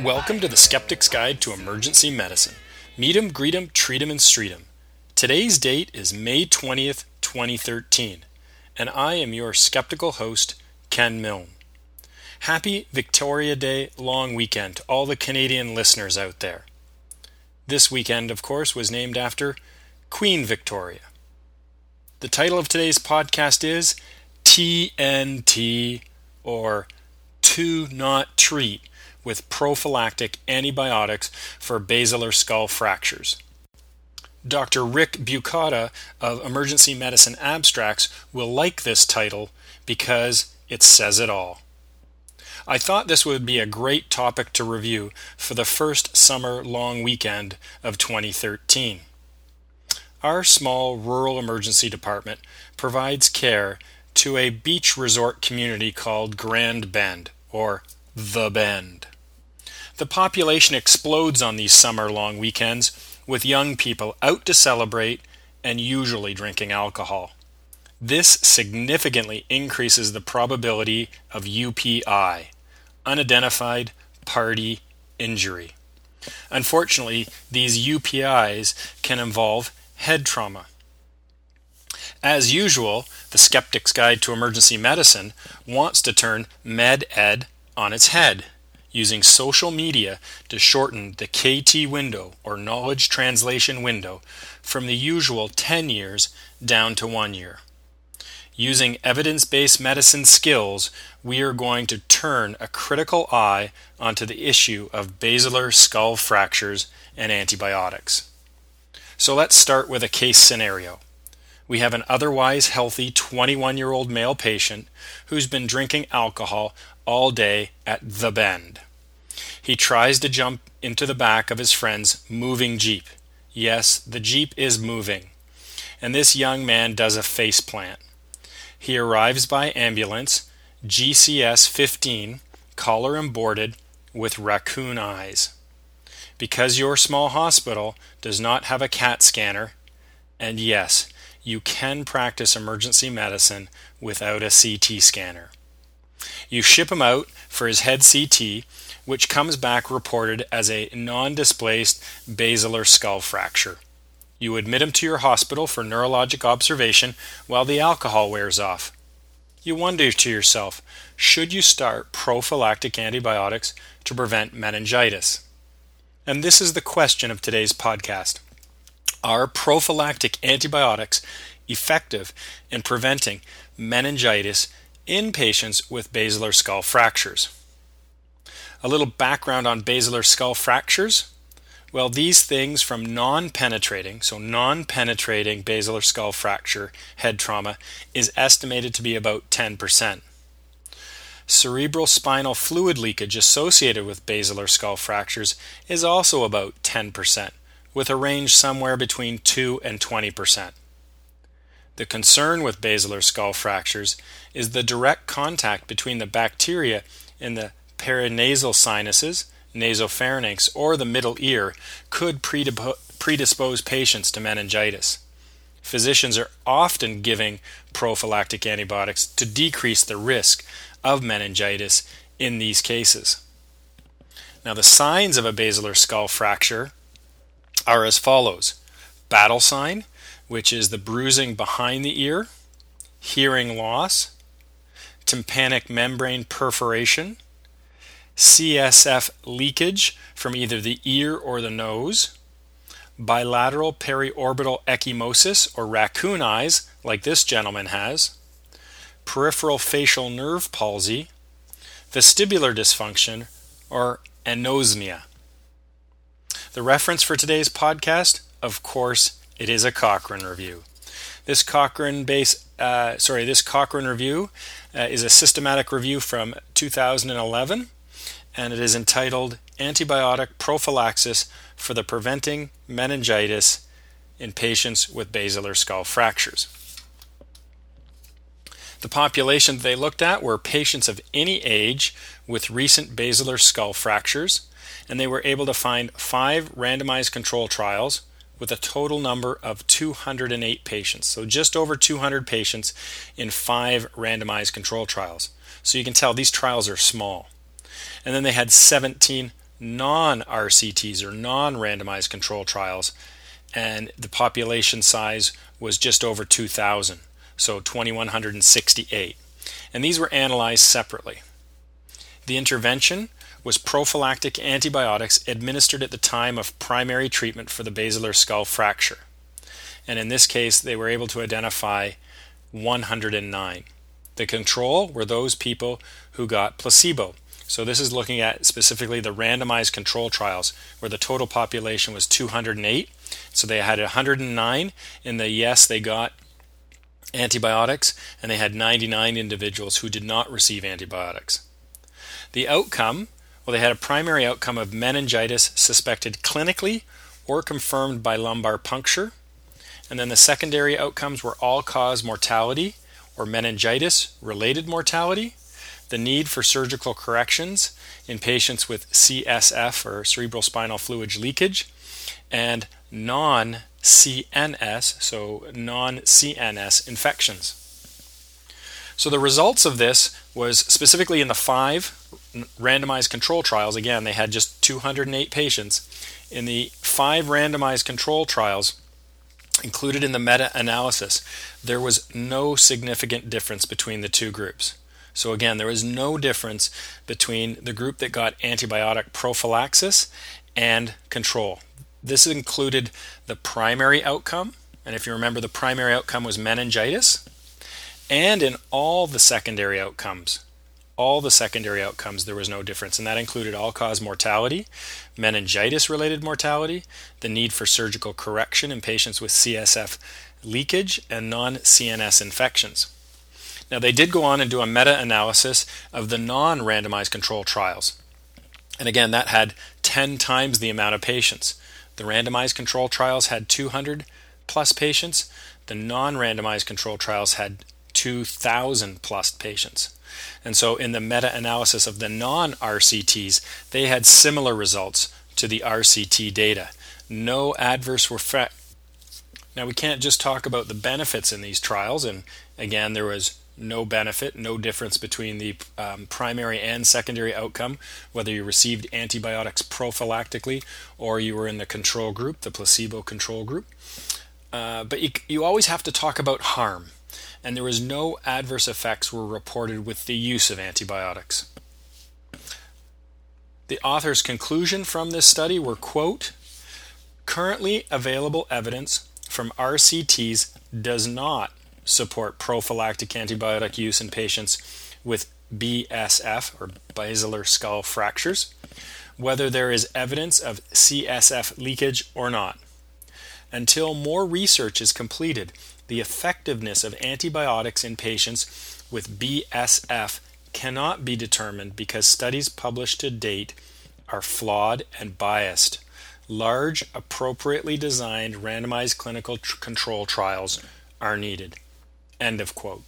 Welcome to the Skeptic's Guide to Emergency Medicine. Meet 'em, greet 'em, treat 'em, and street 'em. Today's date is May 20th, 2013, and I am your skeptical host, Ken Milne. Happy Victoria Day long weekend to all the Canadian listeners out there. This weekend, of course, was named after Queen Victoria. The title of today's podcast is TNT, or To Not Treat, with prophylactic antibiotics for basilar skull fractures. Dr. Rick Bucata of Emergency Medicine Abstracts will like this title because it says it all. I thought this would be a great topic to review for the first summer long weekend of 2013. Our small rural emergency department provides care to a beach resort community called Grand Bend, or The Bend. The population explodes on these summer-long weekends, with young people out to celebrate and usually drinking alcohol. This significantly increases the probability of UPI, unidentified party injury. Unfortunately, these UPIs can involve head trauma. As usual, the Skeptic's Guide to Emergency Medicine wants to turn med-ed on its head, using social media to shorten the KT window, or knowledge translation window, from the usual 10 years down to 1 year. Using evidence-based medicine skills, we are going to turn a critical eye onto the issue of basilar skull fractures and antibiotics. So let's start with a case scenario. We have an otherwise healthy 21-year-old male patient who's been drinking alcohol all day at The Bend. He tries to jump into the back of his friend's moving Jeep. Yes, the Jeep is moving. And this young man does a faceplant. He arrives by ambulance, GCS 15, collar and boarded, with raccoon eyes. Because your small hospital does not have a CAT scanner, and yes, you can practice emergency medicine without a CT scanner. You ship him out for his head CT, which comes back reported as a non-displaced basilar skull fracture. You admit him to your hospital for neurologic observation while the alcohol wears off. You wonder to yourself, should you start prophylactic antibiotics to prevent meningitis? And this is the question of today's podcast. Are prophylactic antibiotics effective in preventing meningitis in patients with basilar skull fractures? A little background on basilar skull fractures. Well, these things from non-penetrating basilar skull fracture head trauma is estimated to be about 10%. Cerebral spinal fluid leakage associated with basilar skull fractures is also about 10%, with a range somewhere between 2 and 20%. The concern with basilar skull fractures is the direct contact between the bacteria in the paranasal sinuses, nasopharynx, or the middle ear could predispose patients to meningitis. Physicians are often giving prophylactic antibiotics to decrease the risk of meningitis in these cases. Now, the signs of a basilar skull fracture are as follows. Battle sign, which is the bruising behind the ear, hearing loss, tympanic membrane perforation, CSF leakage from either the ear or the nose, bilateral periorbital ecchymosis or raccoon eyes like this gentleman has, peripheral facial nerve palsy, vestibular dysfunction, or anosmia. The reference for today's podcast, of course, it is a Cochrane review. This Cochrane review is a systematic review from 2011, and it is entitled Antibiotic Prophylaxis for the Preventing Meningitis in Patients with Basilar Skull Fractures. The population they looked at were patients of any age with recent basilar skull fractures, and they were able to find 5 randomized control trials with a total number of 208 patients. So just over 200 patients in 5 randomized control trials. So you can tell these trials are small. And then they had 17 non-RCTs or non-randomized control trials, and the population size was just over 2,000, so 2,168. And these were analyzed separately. The intervention was prophylactic antibiotics administered at the time of primary treatment for the basilar skull fracture. And in this case, they were able to identify 109. The control were those people who got placebo. So this is looking at specifically the randomized control trials where the total population was 208. So they had 109 in the yes, they got antibiotics, and they had 99 individuals who did not receive antibiotics. The outcome, well, they had a primary outcome of meningitis suspected clinically or confirmed by lumbar puncture. And then the secondary outcomes were all-cause mortality or meningitis-related mortality, the need for surgical corrections in patients with CSF or cerebral spinal fluid leakage, and non-CNS, so non-CNS infections. So the results of this was specifically in the 5 randomized control trials. Again, they had just 208 patients. In the 5 randomized control trials included in the meta-analysis, there was no significant difference between the two groups. So again, there was no difference between the group that got antibiotic prophylaxis and control. This included the primary outcome, and if you remember, the primary outcome was meningitis, and in all the secondary outcomes. There was no difference, and that included all-cause mortality, meningitis-related mortality, the need for surgical correction in patients with CSF leakage, and non-CNS infections. Now, they did go on and do a meta-analysis of the non-randomized control trials. And again, that had 10 times the amount of patients. The randomized control trials had 200 plus patients. The non-randomized control trials had 2,000 plus patients. And so in the meta-analysis of the non-RCTs, they had similar results to the RCT data. No adverse effect. Now, we can't just talk about the benefits in these trials, and again, there was no benefit, no difference between the primary and secondary outcome, whether you received antibiotics prophylactically or you were in the control group, the placebo control group. But you always have to talk about harm, and there was no adverse effects were reported with the use of antibiotics. The author's conclusion from this study were, quote, currently available evidence from RCTs does not support prophylactic antibiotic use in patients with BSF, or basilar skull fractures, whether there is evidence of CSF leakage or not. Until more research is completed, the effectiveness of antibiotics in patients with BSF cannot be determined because studies published to date are flawed and biased. Large, appropriately designed randomized clinical control trials are needed. End of quote.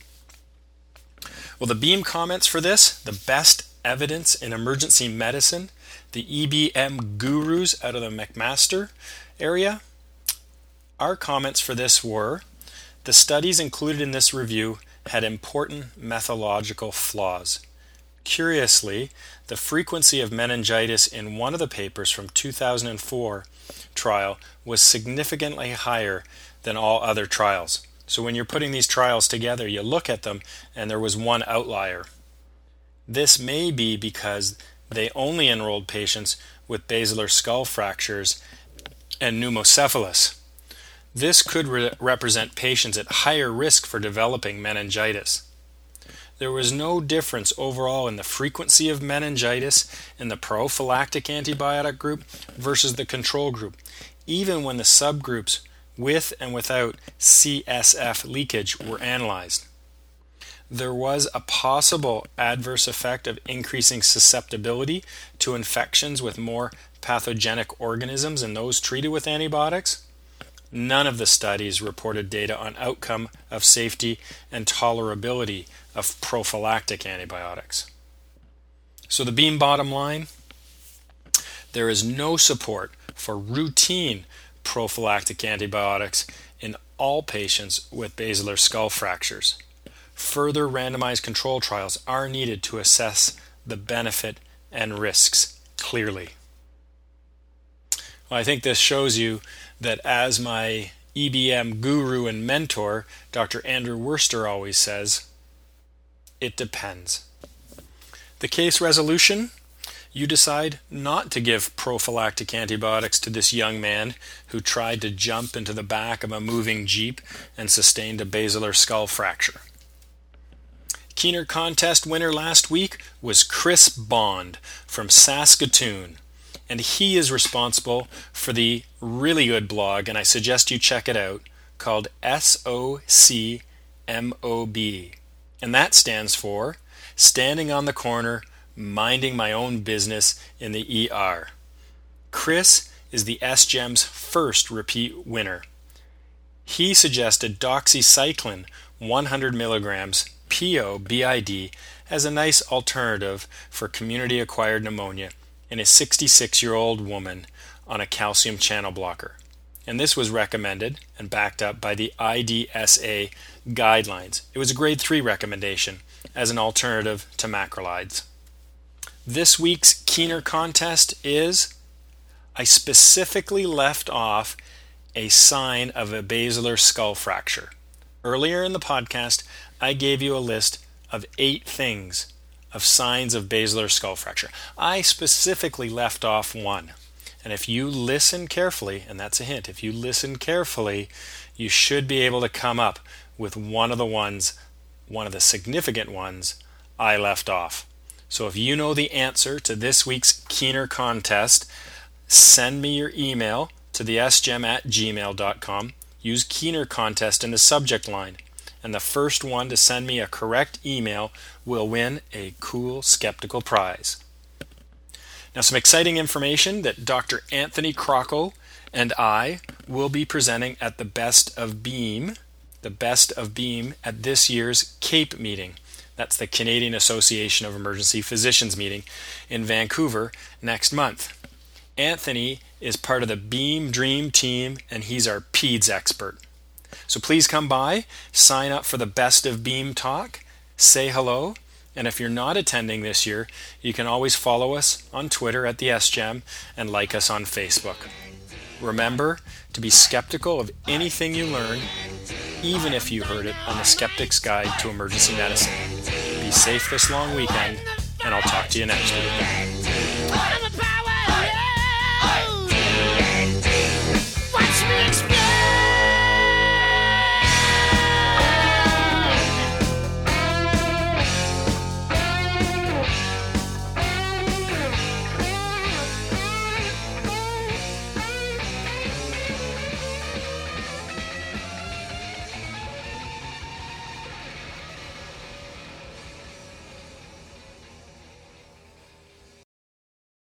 Well, the Beam comments for this, the best evidence in emergency medicine, the EBM gurus out of the McMaster area. Our comments for this were, the studies included in this review had important methodological flaws. Curiously, the frequency of meningitis in one of the papers from 2004 trial was significantly higher than all other trials. So when you're putting these trials together, you look at them and there was one outlier. This may be because they only enrolled patients with basilar skull fractures and pneumocephalus. This could represent patients at higher risk for developing meningitis. There was no difference overall in the frequency of meningitis in the prophylactic antibiotic group versus the control group, even when the subgroups with and without CSF leakage were analyzed. There was a possible adverse effect of increasing susceptibility to infections with more pathogenic organisms in those treated with antibiotics. None of the studies reported data on outcome of safety and tolerability of prophylactic antibiotics. So the Beam bottom line, there is no support for routine prophylactic antibiotics in all patients with basilar skull fractures. Further randomized control trials are needed to assess the benefit and risks clearly. Well, I think this shows you that, as my EBM guru and mentor, Dr. Andrew Worster, always says, it depends. The case resolution: you decide not to give prophylactic antibiotics to this young man who tried to jump into the back of a moving Jeep and sustained a basilar skull fracture. Keener contest winner last week was Chris Bond from Saskatoon, and he is responsible for the really good blog, and I suggest you check it out, called SOCMOB, and that stands for Standing on the Corner, Minding My Own Business in the ER. Chris is the SGEM's first repeat winner. He suggested doxycycline 100 milligrams PO/BID as a nice alternative for community-acquired pneumonia in a 66-year-old woman on a calcium channel blocker. And this was recommended and backed up by the IDSA guidelines. It was a grade 3 recommendation as an alternative to macrolides. This week's Keener contest is: I specifically left off a sign of a basilar skull fracture. Earlier in the podcast, I gave you a list of 8 things of signs of basilar skull fracture. I specifically left off one. And if you listen carefully, and that's a hint, if you listen carefully, you should be able to come up with one of the significant ones I left off. So if you know the answer to this week's Keener contest, send me your email to thesgem@gmail.com. Use Keener contest in the subject line, and the first one to send me a correct email will win a cool skeptical prize. Now, some exciting information that Dr. Anthony Crocco and I will be presenting at the Best of Beam at this year's CAPE meeting. That's the Canadian Association of Emergency Physicians meeting in Vancouver next month. Anthony is part of the Beam Dream team, and he's our PEDS expert. So please come by, sign up for the Best of Beam talk, say hello, and if you're not attending this year, you can always follow us on Twitter at the SGEM and like us on Facebook. Remember to be skeptical of anything you learn, even if you heard it on the Skeptic's Guide to Emergency Medicine. Be safe this long weekend, and I'll talk to you next week.